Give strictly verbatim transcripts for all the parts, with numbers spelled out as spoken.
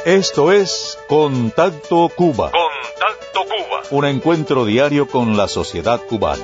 Esto es Contacto Cuba. Contacto Cuba. Un encuentro diario con la sociedad cubana.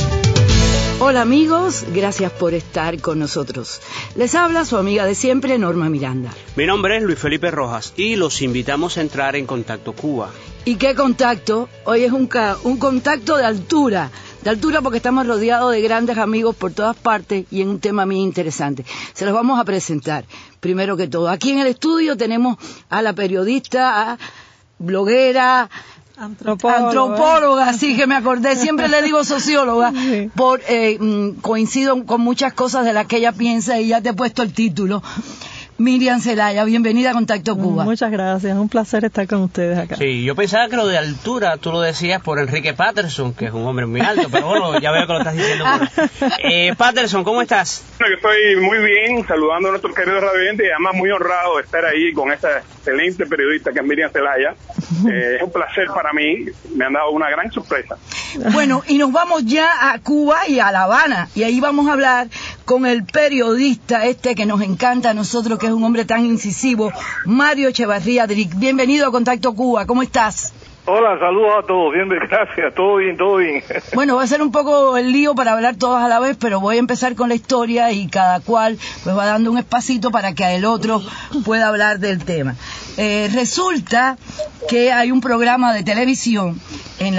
Hola amigos, gracias por estar con nosotros. Les habla su amiga de siempre, Norma Miranda. Mi nombre es Luis Felipe Rojas y los invitamos a entrar en Contacto Cuba. ¿Y qué contacto? Hoy es un, ca- un contacto de altura. De altura porque estamos rodeados de grandes amigos por todas partes y en un tema muy interesante. Se los vamos a presentar, primero que todo. Aquí en el estudio tenemos a la periodista, a bloguera, Antropóloga. antropóloga, sí que me acordé, siempre le digo socióloga, sí. por eh, coincido con muchas cosas de las que ella piensa y ya te he puesto el título. Miriam Zelaya, bienvenida a Contacto Cuba. Muchas gracias, es un placer estar con ustedes acá. Sí, yo pensaba que lo de altura tú lo decías por Enrique Patterson, que es un hombre muy alto, pero bueno, ya veo que lo estás diciendo por... Eh, Patterson, ¿cómo estás? Bueno, yo estoy muy bien, saludando a nuestros queridos radiantes y además muy honrado de estar ahí con esta excelente periodista que es Miriam Zelaya. Eh, es un placer para mí, me han dado una gran sorpresa. Bueno, y nos vamos ya a Cuba y a La Habana, y ahí vamos a hablar con el periodista este que nos encanta a nosotros, que es un hombre tan incisivo, Mario Echevarría Dric. Bienvenido a Contacto Cuba, ¿cómo estás? Hola, saludos a todos, bien, gracias, todo bien, todo bien. Bueno, va a ser un poco el lío para hablar todos a la vez, pero voy a empezar con la historia y cada cual pues va dando un espacito para que el otro pueda hablar del tema. Eh, resulta que hay un programa de televisión, en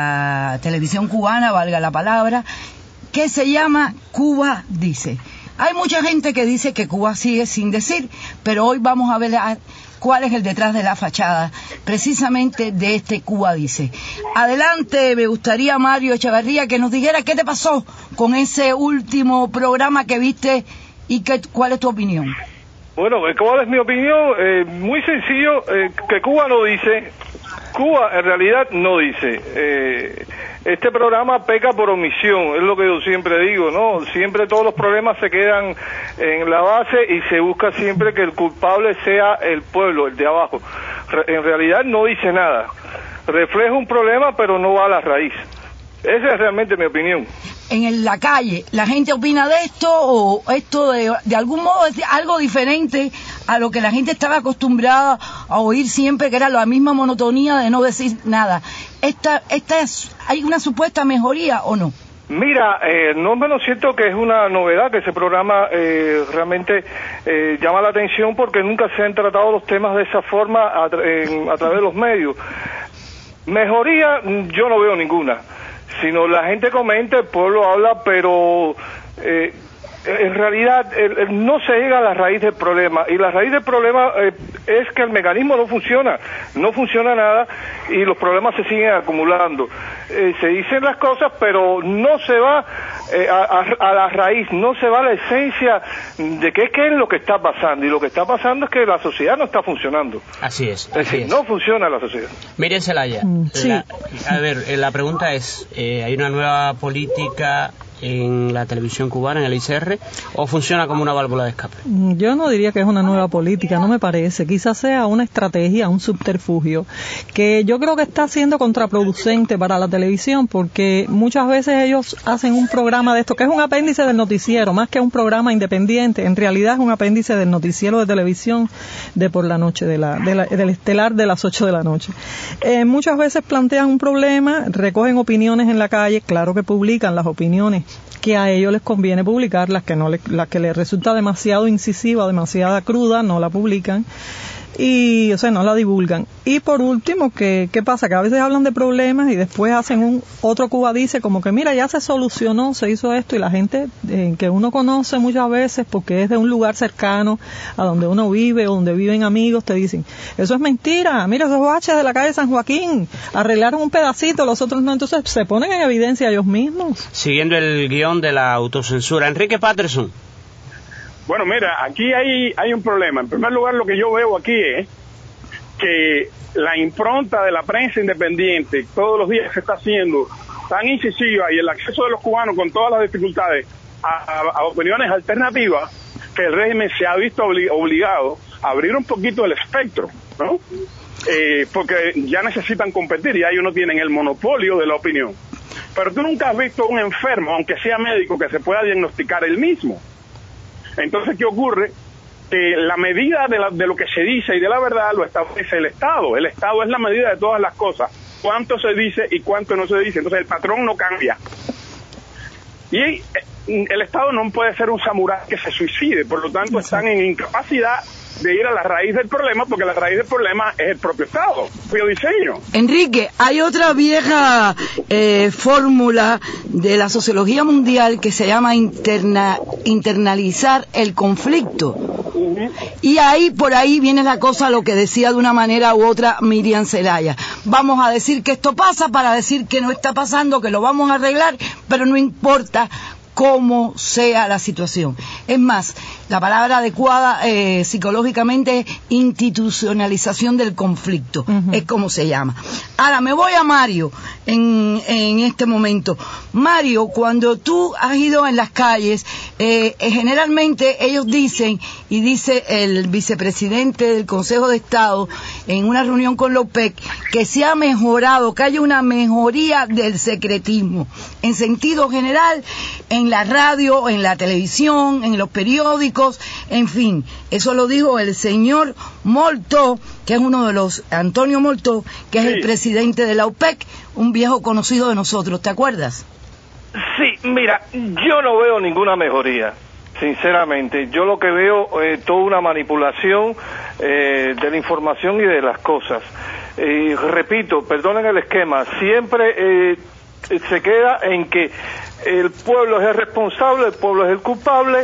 la televisión cubana, valga la palabra, que se llama Cuba Dice. Hay mucha gente que dice que Cuba sigue sin decir, pero hoy vamos a ver a cuál es el detrás de la fachada, precisamente de este Cuba Dice. Adelante, me gustaría, Mario Echevarría, que nos dijera qué te pasó con ese último programa que viste y que, cuál es tu opinión. Bueno, ¿cuál es mi opinión? Eh, muy sencillo, eh, que Cuba no dice, Cuba en realidad no dice. Eh, este programa peca por omisión, es lo que yo siempre digo, ¿no? Siempre todos los problemas se quedan en la base y se busca siempre que el culpable sea el pueblo, el de abajo. Re- en realidad no dice nada. Refleja un problema, pero no va a la raíz. Esa es realmente mi opinión. En la calle, ¿la gente opina de esto o esto de, de algún modo es algo diferente a lo que la gente estaba acostumbrada a oír siempre, que era la misma monotonía de no decir nada? ¿Esta, esta es, ¿Hay una supuesta mejoría o no? Mira, eh, no menos cierto que es una novedad que ese programa eh, realmente eh, llama la atención porque nunca se han tratado los temas de esa forma a, en, a través de los medios. Mejoría yo no veo ninguna, sino la gente comenta, el pueblo habla, pero eh, en realidad el, el, no se llega a la raíz del problema, y la raíz del problema eh, es que el mecanismo no funciona, no funciona nada y los problemas se siguen acumulando. Eh, se dicen las cosas, pero no se va eh, a, a, a la raíz, no se va a la esencia de qué, qué es lo que está pasando, y lo que está pasando es que la sociedad no está funcionando. Así es. Es decir, no funciona la sociedad. Miriam Zelaya, Mm, sí. la, a ver, eh, la pregunta es, eh, ¿hay una nueva política en la televisión cubana, en el I C R, o funciona como una válvula de escape? Yo no diría que es una nueva política, no me parece. Quizás sea una estrategia, un subterfugio, que yo creo que está siendo contraproducente para la televisión, porque muchas veces ellos hacen un programa de esto, que es un apéndice del noticiero, más que un programa independiente, en realidad es un apéndice del noticiero de televisión de por la noche, de la, de la, del estelar de las ocho de la noche. Eh, muchas veces plantean un problema, recogen opiniones en la calle, claro que publican las opiniones que a ellos les conviene publicar, las que no les, las que les resulta demasiado incisiva, demasiada cruda, no la publican, y o sea, no la divulgan. Y por último, ¿qué, qué pasa? Que a veces hablan de problemas y después hacen un otro Cuba Dice, como que mira, ya se solucionó, se hizo esto, y la gente eh, que uno conoce muchas veces, porque es de un lugar cercano a donde uno vive o donde viven amigos, te dicen, eso es mentira, mira esos baches de la calle San Joaquín, arreglaron un pedacito, los otros no. Entonces se ponen en evidencia ellos mismos. Siguiendo el guión de la autocensura. Enrique Patterson. Bueno, mira, aquí hay, hay un problema. En primer lugar, lo que yo veo aquí es que la impronta de la prensa independiente todos los días se está haciendo tan incisiva, y el acceso de los cubanos con todas las dificultades a, a, a opiniones alternativas, que el régimen se ha visto obli- obligado a abrir un poquito el espectro, ¿no? Eh, porque ya necesitan competir, ya ellos no tienen el monopolio de la opinión. Pero tú nunca has visto un enfermo, aunque sea médico, que se pueda diagnosticar él mismo. Entonces, ¿qué ocurre? que la medida de, la, de lo que se dice y de la verdad lo establece el Estado. El Estado es la medida de todas las cosas. Cuánto se dice y cuánto no se dice. Entonces el patrón no cambia. Y el Estado no puede ser un samurái que se suicide. Por lo tanto, están en incapacidad de ir a la raíz del problema, porque la raíz del problema es el propio Estado, el propio diseño. Enrique, hay otra vieja eh, fórmula de la sociología mundial que se llama interna, internalizar el conflicto. Uh-huh. Y ahí, por ahí viene la cosa, lo que decía de una manera u otra Miriam Zelaya. Vamos a decir que esto pasa para decir que no está pasando, que lo vamos a arreglar, pero no importa cómo sea la situación. Es más, la palabra adecuada eh, psicológicamente es institucionalización del conflicto, uh-huh. es como se llama. Ahora me voy a Mario en, en este momento. Mario, cuando tú has ido en las calles, eh, eh, generalmente ellos dicen, y dice el vicepresidente del Consejo de Estado en una reunión con la OPEC, que se ha mejorado, que hay una mejoría del secretismo, en sentido general, en la radio, en la televisión, en los periódicos, en fin. Eso lo dijo el señor Molto, que es uno de los, Antonio Molto, que es sí. el presidente de la OPEC, un viejo conocido de nosotros, ¿te acuerdas? Sí, mira, yo no veo ninguna mejoría, sinceramente. Yo lo que veo es eh, toda una manipulación eh, de la información y de las cosas. Y repito, perdonen el esquema, siempre eh, se queda en que el pueblo es el responsable, el pueblo es el culpable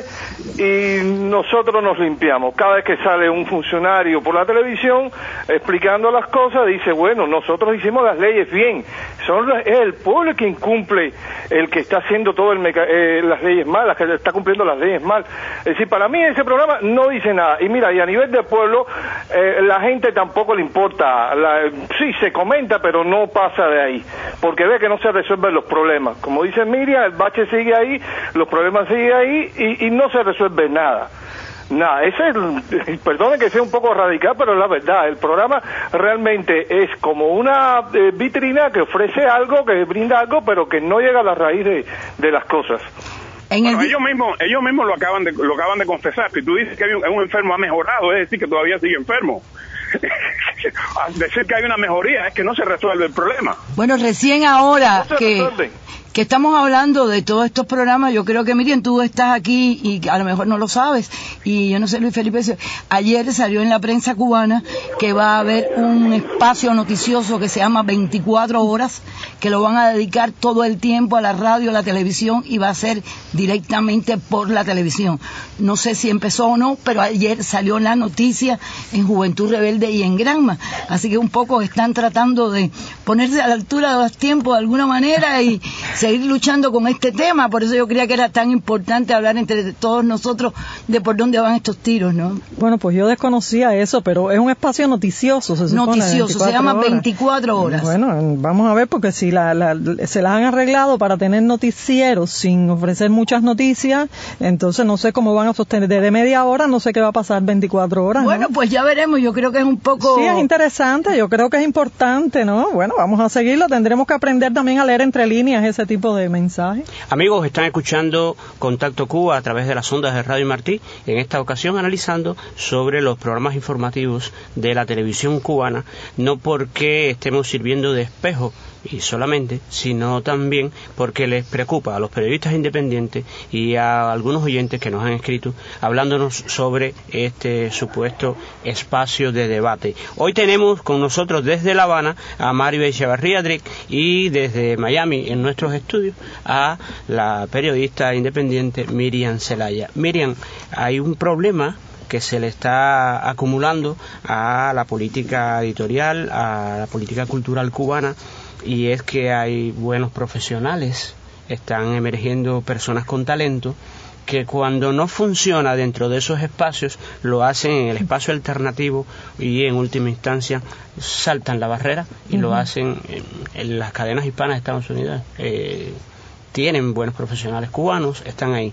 y nosotros nos limpiamos. Cada vez que sale un funcionario por la televisión explicando las cosas, dice, bueno, nosotros hicimos las leyes bien. Son es el pueblo quien cumple, el que está haciendo todo el meca eh, las leyes mal, las que está cumpliendo las leyes mal. Es decir, para mí ese programa no dice nada. Y mira, y a nivel del pueblo, eh, la gente tampoco le importa. La, sí, se comenta, pero no pasa de ahí, porque ve que no se resuelven los problemas. Como dice Miriam, el bache sigue ahí, los problemas siguen ahí y, y no se resuelve nada. Nada, ese es, perdone que sea un poco radical, pero es la verdad. El programa realmente es como una eh, vitrina que ofrece algo, que brinda algo, pero que no llega a la raíz de, de las cosas. Bueno, ellos mismos ellos mismos lo acaban de lo acaban de confesar. Si tú dices que hay un, un enfermo ha mejorado, es decir que todavía sigue enfermo. Decir que hay una mejoría es que no se resuelve el problema. Bueno, recién ahora no que, que estamos hablando de todos estos programas, yo creo que Miriam, tú estás aquí y a lo mejor no lo sabes, y yo no sé, Luis Felipe, ayer salió en la prensa cubana que va a haber un espacio noticioso que se llama veinticuatro horas, que lo van a dedicar todo el tiempo a la radio, a la televisión, y va a ser directamente por la televisión. No sé si empezó o no, pero ayer salió la noticia en Juventud Rebelde y en Granma, así que un poco están tratando de ponerse a la altura de los tiempos de alguna manera y seguir luchando con este tema. Por eso yo creía que era tan importante hablar entre todos nosotros de por dónde van estos tiros, ¿no? Bueno, pues yo desconocía eso, pero es un espacio noticioso, se supone. Noticioso, se llama veinticuatro horas. Bueno, vamos a ver, porque si la, la, se las han arreglado para tener noticieros sin ofrecer muchas noticias, entonces no sé cómo van a sostener. Desde media hora no sé qué va a pasar veinticuatro horas, ¿no? Bueno, pues ya veremos, yo creo que es un poco... Sí, es interesante, yo creo que es importante, ¿no? Bueno, vamos a seguirlo, tendremos que aprender también a leer entre líneas ese tipo de mensajes. Amigos, están escuchando Contacto Cuba a través de las ondas de Radio Martí, en esta ocasión analizando sobre los programas informativos de la televisión cubana, no porque estemos sirviendo de espejo y solamente, sino también porque les preocupa a los periodistas independientes y a algunos oyentes que nos han escrito hablándonos sobre este supuesto espacio de debate. Hoy tenemos con nosotros desde La Habana a Mario Echevarría Dric y desde Miami en nuestros estudios a la periodista independiente Miriam Zelaya. Miriam, hay un problema que se le está acumulando a la política editorial, a la política cultural cubana, y es que hay buenos profesionales, están emergiendo personas con talento que cuando no funciona dentro de esos espacios lo hacen en el espacio alternativo y en última instancia saltan la barrera y uh-huh. lo hacen en, en las cadenas hispanas de Estados Unidos. Eh, tienen buenos profesionales cubanos, están ahí.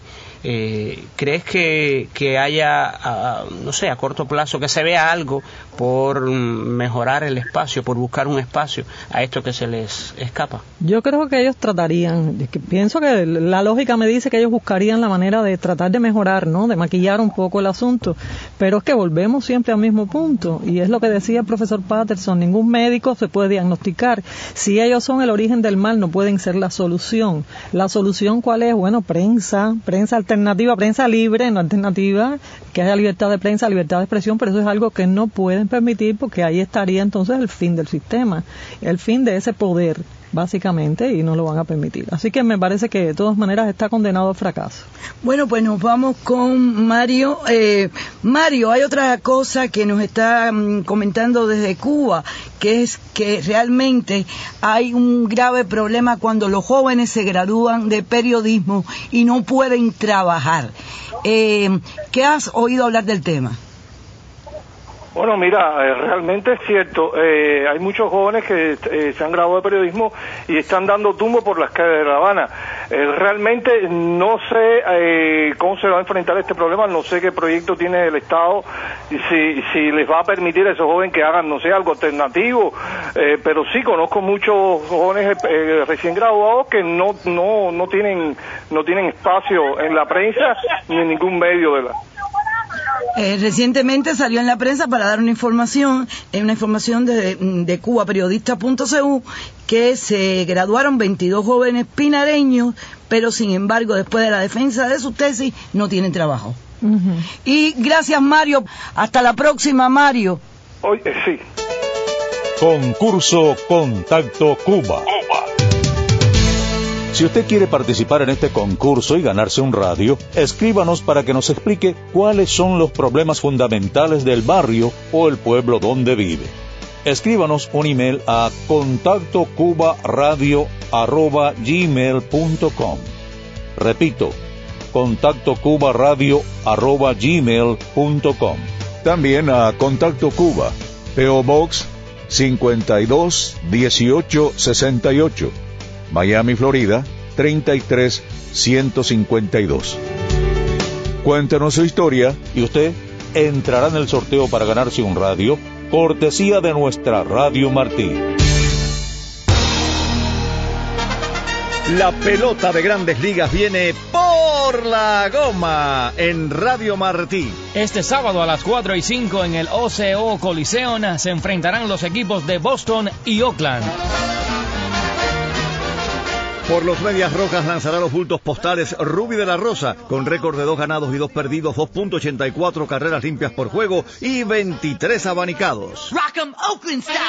Eh, ¿Crees que, que haya, a, no sé, a corto plazo, que se vea algo por mejorar el espacio, por buscar un espacio a esto que se les escapa? Yo creo que ellos tratarían, es que pienso que la lógica me dice que ellos buscarían la manera de tratar de mejorar, ¿no? De maquillar un poco el asunto, pero es que volvemos siempre al mismo punto, y es lo que decía el profesor Patterson: ningún médico se puede diagnosticar. Si ellos son el origen del mal, no pueden ser la solución. ¿La solución cuál es? Bueno, prensa, prensa alternativa, prensa libre, no alternativa, que haya libertad de prensa, libertad de expresión, pero eso es algo que no pueden permitir, porque ahí estaría entonces el fin del sistema, el fin de ese poder, básicamente, y no lo van a permitir. Así que me parece que de todas maneras está condenado al fracaso. Bueno, pues nos vamos con Mario. Eh, Mario, hay otra cosa que nos está um, comentando desde Cuba, que es que realmente hay un grave problema cuando los jóvenes se gradúan de periodismo y no pueden trabajar. Eh, ¿Qué has oído hablar del tema? Bueno, mira, eh, realmente es cierto. Eh, hay muchos jóvenes que eh, se han graduado de periodismo y están dando tumbo por las calles de La Habana. Eh, realmente no sé eh, cómo se va a enfrentar este problema, no sé qué proyecto tiene el Estado, y si, si les va a permitir a esos jóvenes que hagan, no sé, algo alternativo. Eh, pero sí conozco muchos jóvenes eh, recién graduados que no, no, no tienen, no tienen espacio en la prensa ni en ningún medio de la... Eh, recientemente salió en la prensa para dar una información, eh, una información de, de cuba periodista punto c u, que se graduaron veintidós jóvenes pinareños, pero sin embargo después de la defensa de sus tesis no tienen trabajo. Uh-huh. Y gracias, Mario. Hasta la próxima, Mario. Hoy eh, sí. Concurso Contacto Cuba. Si usted quiere participar en este concurso y ganarse un radio, escríbanos para que nos explique cuáles son los problemas fundamentales del barrio o el pueblo donde vive. Escríbanos un email a contacto cuba radio arroba gmail punto com. Repito, contacto cuba radio arroba gmail punto com. También a Contacto Cuba, P O Box cincuenta y dos dieciocho sesenta y ocho. Miami, Florida, treinta y tres ciento cincuenta y dos. Cuéntenos su historia y usted entrará en el sorteo para ganarse un radio, cortesía de nuestra Radio Martí. La pelota de Grandes Ligas viene por la goma en Radio Martí. Este sábado a las cuatro y cinco en el O C O Coliseum se enfrentarán los equipos de Boston y Oakland. Por los Medias Rojas lanzará los bultos postales Ruby de la Rosa, con récord de dos ganados y dos perdidos, dos punto ochenta y cuatro carreras limpias por juego y veintitrés abanicados. Rock 'em Oakland style.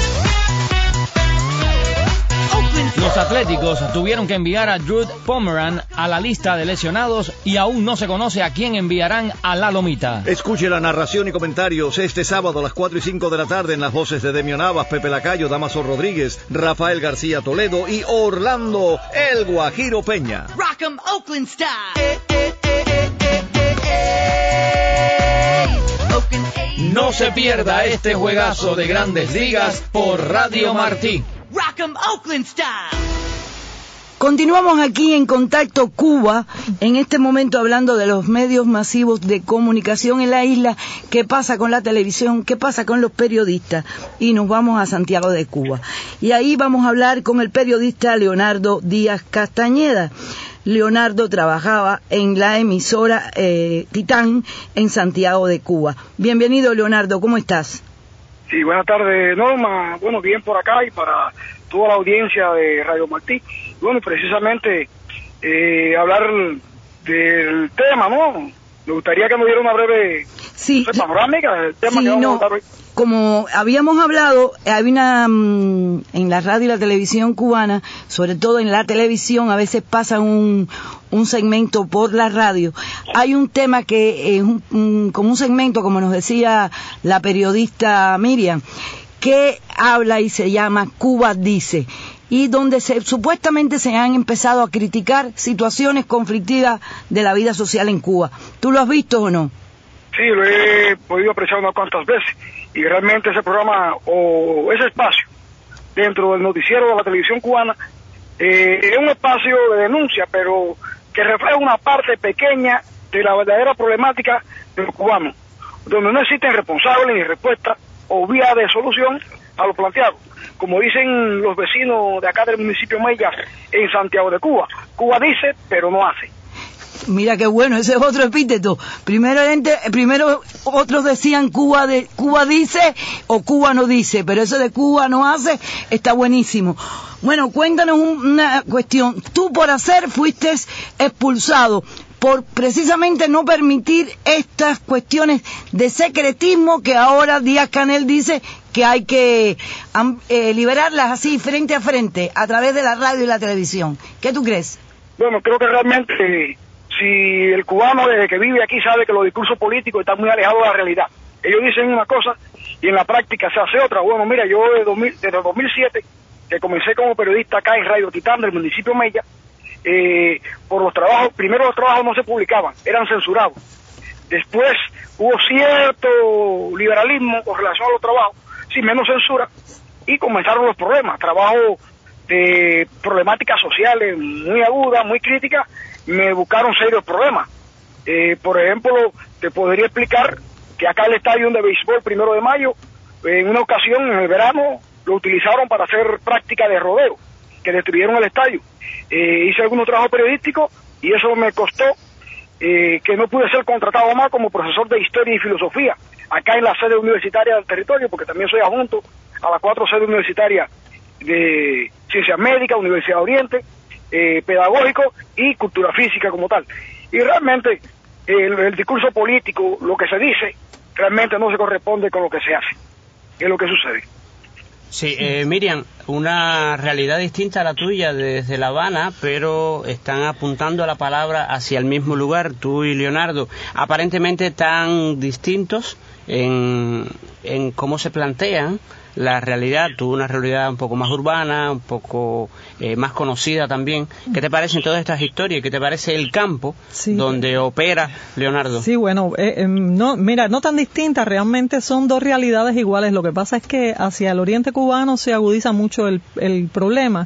Los Atléticos tuvieron que enviar a Drew Pomeranz a la lista de lesionados y aún no se conoce a quién enviarán a la lomita. Escuche la narración y comentarios este sábado a las cuatro y cinco de la tarde en las voces de Demio Navas, Pepe Lacayo, Damaso Rodríguez, Rafael García Toledo y Orlando El Guajiro Peña. Rock 'em Oakland style. No se pierda este juegazo de Grandes Ligas por Radio Martí. Rock 'em Oakland style. Continuamos aquí en Contacto Cuba, en este momento hablando de los medios masivos de comunicación en la isla, qué pasa con la televisión, qué pasa con los periodistas, y nos vamos a Santiago de Cuba. Y ahí vamos a hablar con el periodista Leonardo Díaz Castañeda. Leonardo trabajaba en la emisora eh, Titán en Santiago de Cuba. Bienvenido, Leonardo, ¿cómo estás? Sí, buenas tardes, Norma. Bueno, bien por acá y para toda la audiencia de Radio Martí. Bueno, precisamente eh, hablar del tema, ¿no? Me gustaría que me diera una breve sí, no sé, panorámica del tema sí, que vamos no, a tratar hoy. Como habíamos hablado, hay una um, en la radio y la televisión cubana, sobre todo en la televisión, a veces pasa un, un segmento por la radio. Hay un tema que es un, un, como un segmento, como nos decía la periodista Miriam, que habla y se llama Cuba Dice, y donde se, supuestamente se han empezado a criticar situaciones conflictivas de la vida social en Cuba. ¿Tú lo has visto o no? Sí, lo he podido apreciar unas cuantas veces, y realmente ese programa o ese espacio dentro del noticiero de la televisión cubana eh, es un espacio de denuncia, pero que refleja una parte pequeña de la verdadera problemática de los cubanos, donde no existen responsables ni respuestas o vías de solución a lo planteado. Como dicen los vecinos de acá del municipio Mella en Santiago de Cuba, Cuba dice, pero no hace. Mira qué bueno, ese es otro epíteto. Primero, primero otros decían Cuba de Cuba dice o Cuba no dice, pero eso de Cuba no hace está buenísimo. Bueno, cuéntanos una cuestión. Tú por hacer fuiste expulsado por precisamente no permitir estas cuestiones de secretismo que ahora Díaz-Canel dice que hay que eh, liberarlas así frente a frente a través de la radio y la televisión. ¿Qué tú crees? Bueno, creo que realmente si el cubano desde que vive aquí sabe que los discursos políticos están muy alejados de la realidad. Ellos dicen una cosa y en la práctica se hace otra. Bueno, mira, yo desde, dos mil, desde dos mil siete, que comencé como periodista acá en Radio Titán del municipio Mella, eh, por los trabajos, primero los trabajos no se publicaban, eran censurados. Después hubo cierto liberalismo con relación a los trabajos, sin menos censura, y comenzaron los problemas, trabajos de problemáticas sociales muy agudas, muy críticas, me buscaron serios problemas. Eh, por ejemplo, te podría explicar que acá el estadio de béisbol primero de mayo, en una ocasión en el verano, lo utilizaron para hacer práctica de rodeo, que destruyeron el estadio. Eh, hice algunos trabajos periodísticos y eso me costó eh, que no pude ser contratado más como profesor de historia y filosofía acá en la sede universitaria del territorio, porque también soy adjunto a las cuatro sedes universitarias de Ciencias Médicas, Universidad de Oriente, eh, Pedagógico y Cultura Física como tal. Y realmente el, el discurso político, lo que se dice, realmente no se corresponde con lo que se hace, es lo que sucede. Sí, eh, Miriam, una realidad distinta a la tuya desde La Habana, pero están apuntando a la palabra hacia el mismo lugar, tú y Leonardo, aparentemente tan distintos en, en cómo se plantean la realidad, tú una realidad un poco más urbana, un poco eh, más conocida también. ¿Qué te parecen todas estas historias? ¿Qué te parece el campo sí. donde opera Leonardo? Sí, bueno, eh, eh, no, mira, no tan distintas, realmente son dos realidades iguales. Lo que pasa es que hacia el oriente cubano se agudiza mucho el, el problema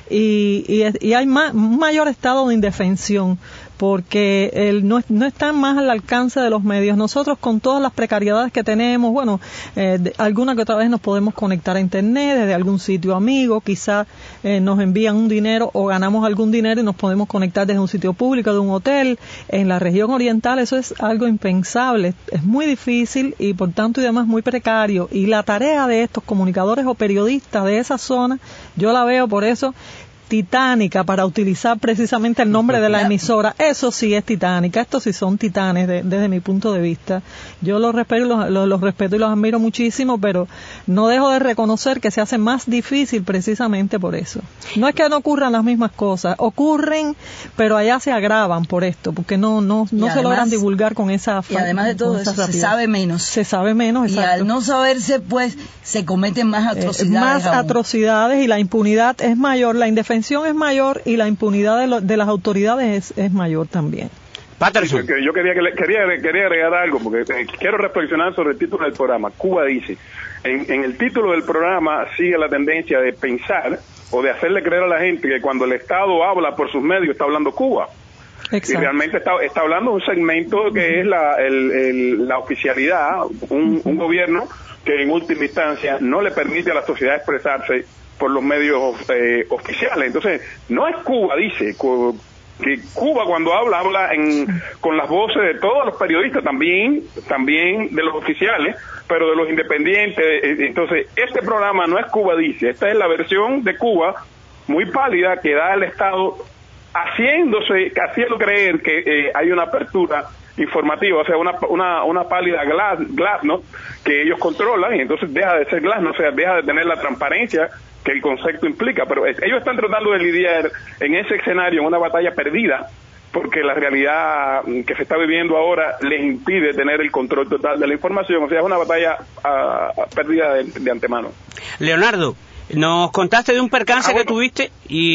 y, y, y hay más, un mayor estado de indefensión, porque el, no, no están más al alcance de los medios. Nosotros con todas las precariedades que tenemos, bueno, eh, de, alguna que otra vez nos podemos conectar a internet desde algún sitio amigo, quizás eh, nos envían un dinero o ganamos algún dinero y nos podemos conectar desde un sitio público, de un hotel. En la región oriental eso es algo impensable, es muy difícil y por tanto y demás muy precario. Y la tarea de estos comunicadores o periodistas de esa zona, yo la veo por eso titánica, para utilizar precisamente el nombre de la emisora. Eso sí es titánica, estos sí son titanes de, desde mi punto de vista. Yo los respeto, los, los, los respeto y los admiro muchísimo, pero no dejo de reconocer que se hace más difícil precisamente por eso. No es que no ocurran las mismas cosas, ocurren, pero allá se agravan por esto, porque no no no además, se logran divulgar con esa y además de todo eso se sabe menos. Se sabe menos, exacto. Y al no saberse, pues, se cometen más atrocidades. Eh, más aún. atrocidades y la impunidad es mayor, la indefensión es mayor y la impunidad de, lo, de las autoridades es, es mayor también. Patterson. Yo, yo quería, quería, quería agregar algo, porque eh, quiero reflexionar sobre el título del programa. Cuba dice. En, en el título del programa sigue la tendencia de pensar o de hacerle creer a la gente que cuando el Estado habla por sus medios está hablando Cuba. Exacto. Y realmente está, está hablando un segmento que es la, el, el, la oficialidad, un, un gobierno que en última instancia no le permite a la sociedad expresarse por los medios eh, oficiales. Entonces, no es Cuba, dice, cu que Cuba cuando habla, habla en, con las voces de todos los periodistas, también, también de los oficiales, pero de los independientes. Entonces, este programa no es Cuba, dice, esta es la versión de Cuba, muy pálida, que da el Estado haciéndose, haciendo creer que eh, hay una apertura informativa, o sea, una una, una pálida glass, glass, ¿no?, que ellos controlan, y entonces deja de ser glass, ¿no? O sea, deja de tener la transparencia que el concepto implica, pero es, ellos están tratando de lidiar en ese escenario, en una batalla perdida, porque la realidad que se está viviendo ahora les impide tener el control total de la información, o sea, es una batalla uh, perdida de, de antemano. Leonardo, nos contaste de un percance ah, bueno. que tuviste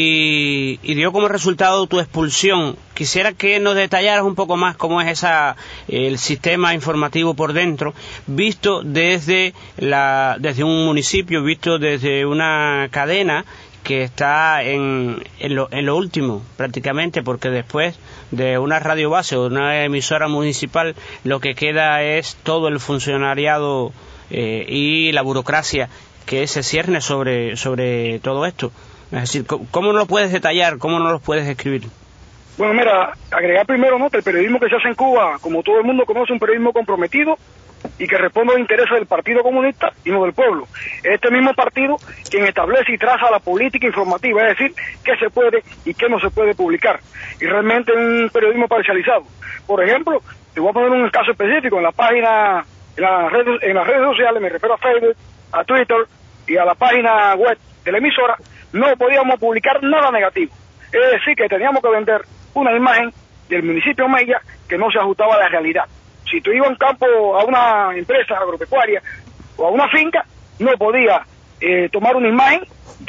y, y dio como resultado tu expulsión. Quisiera que nos detallaras un poco más cómo es esa el sistema informativo por dentro, visto desde la desde un municipio, visto desde una cadena que está en, en, lo, en lo último prácticamente, porque después de una radio base o una emisora municipal lo que queda es todo el funcionariado eh, y la burocracia que se cierne sobre, sobre todo esto. Es decir, ¿cómo no lo puedes detallar? ¿Cómo no lo puedes escribir? Bueno, mira, agregar primero, ¿no?, que el periodismo que se hace en Cuba, como todo el mundo conoce, es un periodismo comprometido y que responde a los intereses del Partido Comunista y no del pueblo. Este mismo partido quien establece y traza la política informativa, es decir, qué se puede y qué no se puede publicar. Y realmente es un periodismo parcializado. Por ejemplo, te voy a poner un caso específico. En la página, en las redes, en las redes sociales, me refiero a Facebook, a Twitter y a la página web de la emisora, no podíamos publicar nada negativo. Es decir, que teníamos que vender una imagen del municipio Mella que no se ajustaba a la realidad. Si tú ibas a un campo, a una empresa agropecuaria o a una finca, no podía eh, tomar una imagen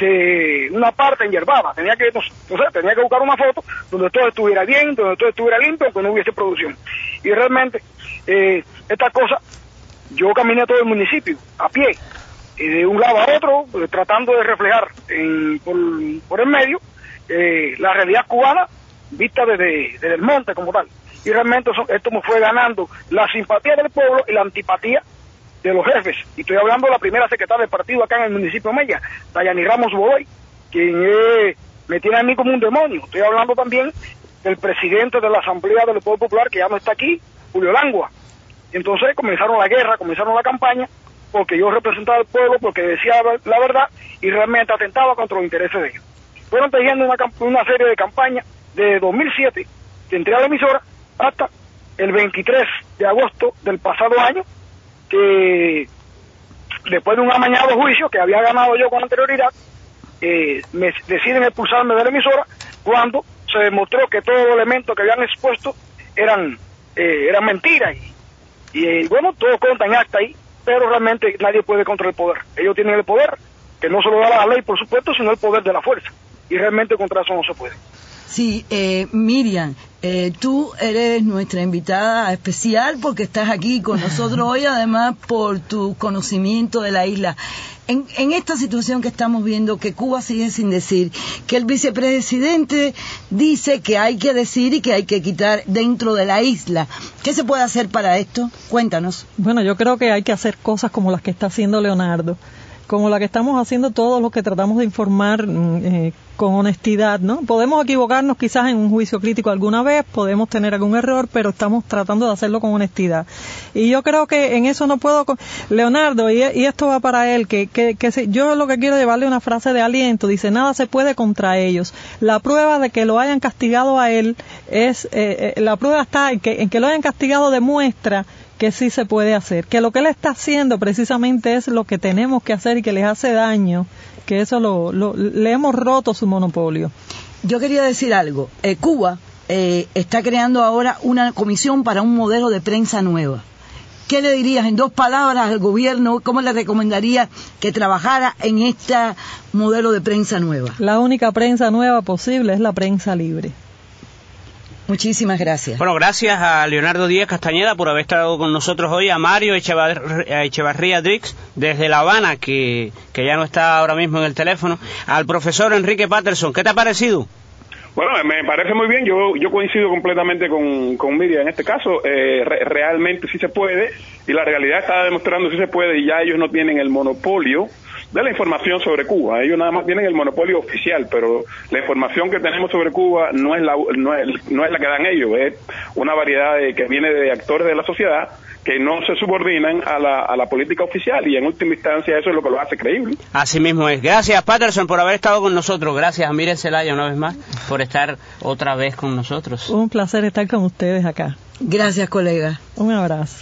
de una parte enyerbada. Tenía que, no, no sé, tenía que buscar una foto donde todo estuviera bien, donde todo estuviera limpio, aunque no hubiese producción. Y realmente, eh, esta cosa, yo caminé todo el municipio a pie, eh, de un lado a otro, eh, tratando de reflejar en, por, por el medio eh, la realidad cubana vista desde, desde el monte como tal. Y realmente eso, esto me fue ganando la simpatía del pueblo y la antipatía de los jefes. Y estoy hablando de la primera secretaria del partido acá en el municipio de Mella, Dayani Ramos Bodoy, quien es, me tiene a mí como un demonio. Estoy hablando también del presidente de la Asamblea del Pueblo Popular, que ya no está aquí, Julio Langua. Y entonces comenzaron la guerra, comenzaron la campaña, porque yo representaba al pueblo, porque decía la verdad y realmente atentaba contra los intereses de ellos. Fueron tejiendo una, una serie de campañas de dos mil siete, que entré a la emisora, hasta el veintitrés de agosto del pasado año, que después de un amañado juicio que había ganado yo con anterioridad, eh, me deciden expulsarme de la emisora cuando se demostró que todos los elementos que habían expuesto eran eh, eran mentiras y, y bueno, todo conta en acta ahí, pero realmente nadie puede contra el poder. Ellos tienen el poder, que no se lo da la ley, por supuesto, sino el poder de la fuerza, y realmente contra eso no se puede. Sí, eh, Miriam, eh, tú eres nuestra invitada especial porque estás aquí con nosotros hoy, además por tu conocimiento de la isla. En, en esta situación que estamos viendo, que Cuba sigue sin decir, que el vicepresidente dice que hay que decir y que hay que quitar dentro de la isla, ¿qué se puede hacer para esto? Cuéntanos. Bueno, yo creo que hay que hacer cosas como las que está haciendo Leonardo, como la que estamos haciendo todos los que tratamos de informar eh, con honestidad, ¿no? Podemos equivocarnos quizás en un juicio crítico alguna vez, podemos tener algún error, pero estamos tratando de hacerlo con honestidad. Y yo creo que en eso no puedo... Leonardo, y, y esto va para él, que, que, que se, yo lo que quiero llevarle una frase de aliento, dice, nada se puede contra ellos. La prueba de que lo hayan castigado a él es... Eh, eh, la prueba está en que, en que lo hayan castigado demuestra que sí se puede hacer, que lo que él está haciendo precisamente es lo que tenemos que hacer y que les hace daño, que eso lo, lo le hemos roto su monopolio. Yo quería decir algo, eh, Cuba eh, está creando ahora una comisión para un modelo de prensa nueva. ¿Qué le dirías en dos palabras al gobierno? ¿Cómo le recomendaría que trabajara en este modelo de prensa nueva? La única prensa nueva posible es la prensa libre. Muchísimas gracias. Bueno, gracias a Leonardo Díaz Castañeda por haber estado con nosotros hoy, a Mario Echevarría, Echevarría Drix desde La Habana, que, que ya no está ahora mismo en el teléfono, al profesor Enrique Patterson. ¿Qué te ha parecido? Bueno, me parece muy bien, yo yo coincido completamente con, con Miriam en este caso, eh, re, realmente sí se puede, y la realidad está demostrando sí se puede, y ya ellos no tienen el monopolio de la información sobre Cuba. Ellos nada más tienen el monopolio oficial, pero la información que tenemos sobre Cuba no es la no es, no es la que dan ellos, es una variedad de, que viene de actores de la sociedad que no se subordinan a la, a la política oficial, y en última instancia eso es lo que lo hace creíble. Así mismo es. Gracias, Patterson, por haber estado con nosotros. Gracias a Miriam Zelaya una vez más por estar otra vez con nosotros. Un placer estar con ustedes acá. Gracias, colega. Un abrazo.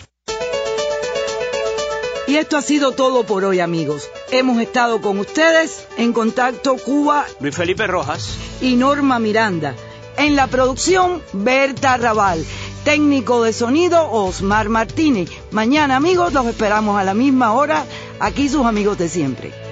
Y esto ha sido todo por hoy, amigos. Hemos estado con ustedes en Contacto Cuba, Luis Felipe Rojas y Norma Miranda. En la producción, Berta Raval. Técnico de sonido, Osmar Martínez. Mañana, amigos, los esperamos a la misma hora. Aquí sus amigos de siempre.